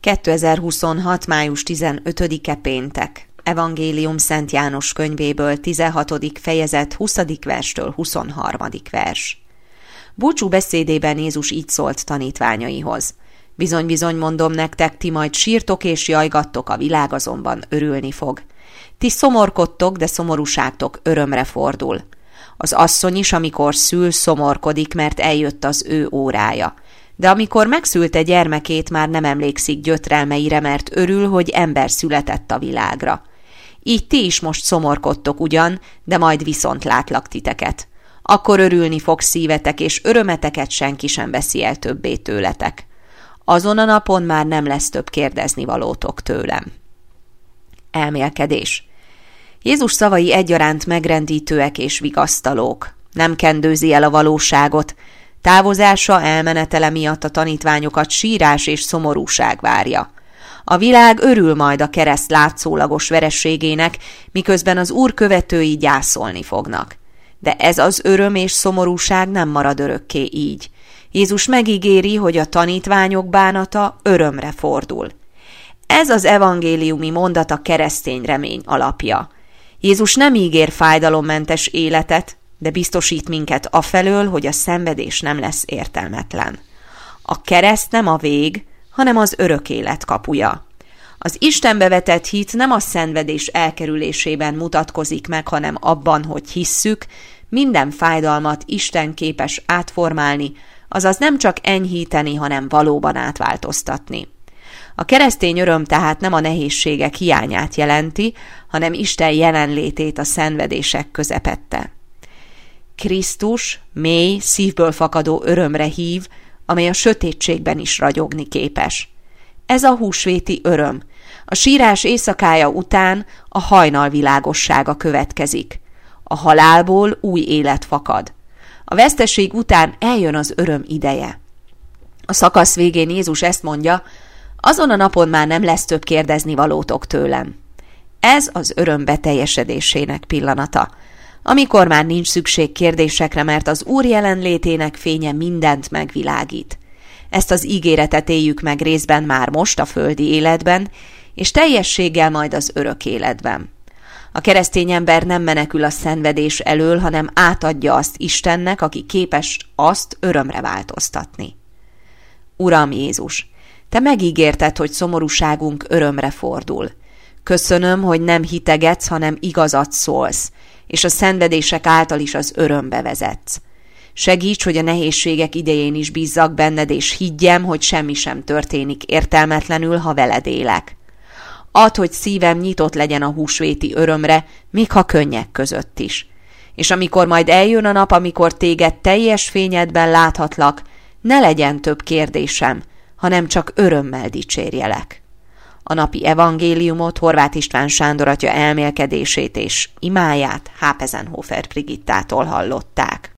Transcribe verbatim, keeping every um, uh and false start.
kétezer-huszonhat. május tizenötödike péntek. Evangélium Szent János könyvéből, tizenhatodik fejezet, huszadik verstől huszonharmadik vers. Búcsú beszédében Jézus így szólt tanítványaihoz. Bizony-bizony mondom nektek, ti majd sírtok és jajgattok, a világ azonban örülni fog. Ti szomorkodtok, de szomorúságtok örömre fordul. Az asszony is, amikor szül, szomorkodik, mert eljött az ő órája. De amikor megszülte gyermekét, már nem emlékszik gyötrelmeire, mert örül, hogy ember született a világra. Így ti is most szomorkodtok ugyan, de majd viszont látlak titeket. Akkor örülni fog szívetek, és örömeteket senki sem veszi el többé tőletek. Azon a napon már nem lesz több kérdezni valótok tőlem. Elmélkedés. Jézus szavai egyaránt megrendítőek és vigasztalók. Nem kendőzi el a valóságot. Távozása, elmenetele miatt a tanítványokat sírás és szomorúság várja. A világ örül majd a kereszt látszólagos vereségének, miközben az Úr követői gyászolni fognak. De ez az öröm és szomorúság nem marad örökké így. Jézus megígéri, hogy a tanítványok bánata örömre fordul. Ez az evangéliumi mondat a keresztény remény alapja. Jézus nem ígér fájdalommentes életet, de biztosít minket afelől, hogy a szenvedés nem lesz értelmetlen. A kereszt nem a vég, hanem az örök élet kapuja. Az Istenbe vetett hit nem a szenvedés elkerülésében mutatkozik meg, hanem abban, hogy hisszük, minden fájdalmat Isten képes átformálni, azaz nem csak enyhíteni, hanem valóban átváltoztatni. A keresztény öröm tehát nem a nehézségek hiányát jelenti, hanem Isten jelenlétét a szenvedések közepette. Krisztus mély, szívből fakadó örömre hív, amely a sötétségben is ragyogni képes. Ez a húsvéti öröm. A sírás éjszakája után a hajnal világossága következik. A halálból új élet fakad. A veszteség után eljön az öröm ideje. A szakasz végén Jézus ezt mondja, azon a napon már nem lesz több kérdezni valótok tőlem. Ez az öröm beteljesedésének pillanata, amikor már nincs szükség kérdésekre, mert az Úr jelenlétének fénye mindent megvilágít. Ezt az ígéretet éljük meg részben már most a földi életben, és teljességgel majd az örök életben. A keresztény ember nem menekül a szenvedés elől, hanem átadja azt Istennek, aki képes azt örömre változtatni. Uram Jézus, Te megígérted, hogy szomorúságunk örömre fordul. Köszönöm, hogy nem hitegetsz, hanem igazat szólsz, és a szenvedések által is az örömbe vezetsz. Segíts, hogy a nehézségek idején is bízzak benned, és higgyem, hogy semmi sem történik értelmetlenül, ha veled élek. Add, hogy szívem nyitott legyen a húsvéti örömre, még ha könnyek között is. És amikor majd eljön a nap, amikor téged teljes fényedben láthatlak, ne legyen több kérdésem, hanem csak örömmel dicsérjelek. A napi evangéliumot Horváth István Sándor atya elmélkedését és imáját Hápezenhofer Brigittától hallották.